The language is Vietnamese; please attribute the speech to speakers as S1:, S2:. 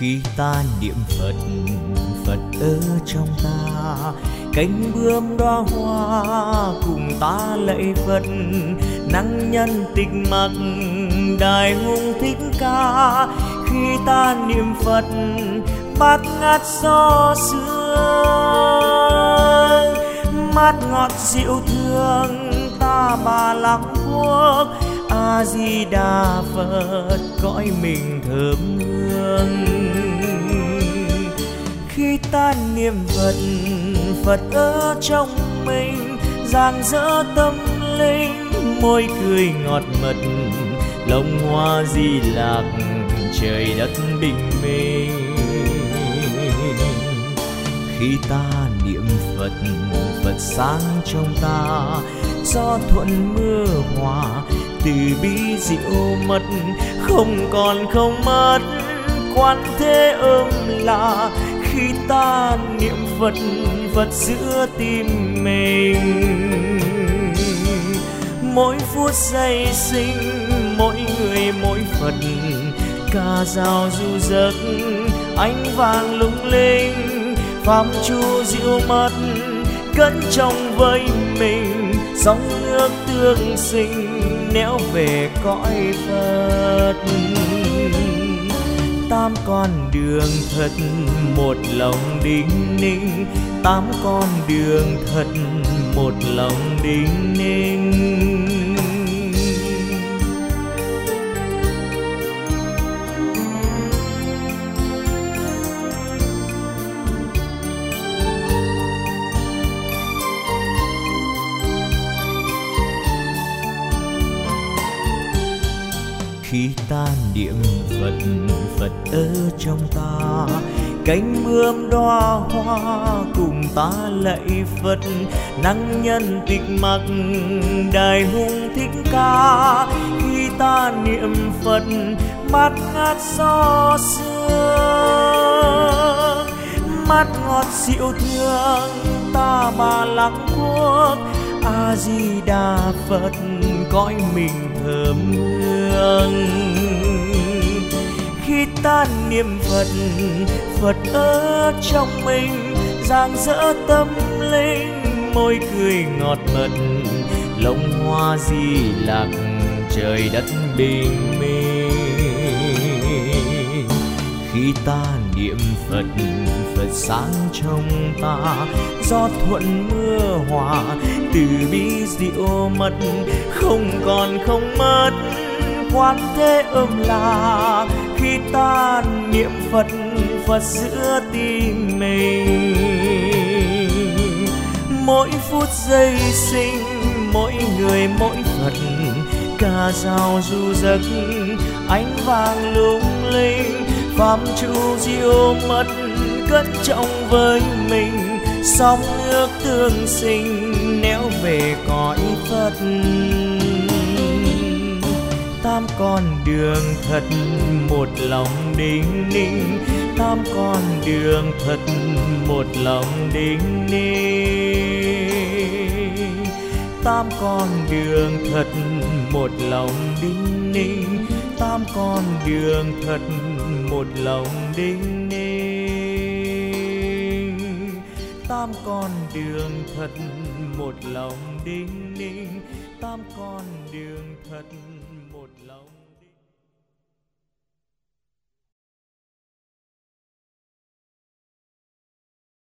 S1: Khi ta niệm Phật, Phật ở trong ta, cánh bướm đóa hoa cùng ta lạy Phật. Năng nhân tịch mặc, đại hùng thích ca. Khi ta niệm Phật, bát ngát gió sương, mát ngọt dịu thương ta bà lăng quốc. A Di Đà Phật cõi mình thơm hương. Khi ta niệm Phật, Phật ở trong mình, rạng rỡ tâm linh, môi cười ngọt mật, lòng hoa Di Lạc, trời đất bình minh. Khi ta niệm Phật, Phật sáng trong ta, gió thuận mưa hòa, từ bi diệu mật, không còn không mất, quan thế ôm là. Khi ta niệm Phật, Phật giữa tim mình. Mỗi phút giây sinh, mỗi người mỗi Phật, ca dao du giấc, ánh vàng lung linh, pháp chu diệu mật, cất trong với mình, dòng nước tương sinh, néo về cõi Phật. Tám con đường thật, một lòng đinh ninh, tám con đường thật, một lòng đinh ninh. Khi ta niệm Phật, Phật ở trong ta, cánh bướm đóa hoa cùng ta lạy Phật. Năng nhân tịch mặc, đại hùng thích ca. Khi ta niệm Phật, bát ngát gió sương, mát ngọt dịu thương ta bà lăng quốc. A Di Đà Phật cõi mình thơm hương. Khi ta niệm Phật, Phật ở trong mình, rạng rỡ tâm linh, môi cười ngọt mật, lòng hoa Di Lạc, trời đất bình minh. Khi ta niệm Phật, Phật sáng trong ta, gió thuận mưa hòa, từ bi diệu mật, không còn không mất, quan thế âm là. Khi ta niệm Phật, Phật giữa tim mình. Mỗi phút giây sinh, mỗi người mỗi Phật, ca dao du giấc, ánh vàng lung linh, pháp chu diệu mật, cất trọng với mình, sóng nước tương sinh, néo về cõi Phật. Tám con đường thật, một lòng đinh ninh, tám con đường thật, một lòng đinh ninh. Tám con đường thật, một lòng đinh ninh, tám con đường thật, một lòng đinh ninh. Tám con đường thật, một lòng đinh ninh, tám con đường thật.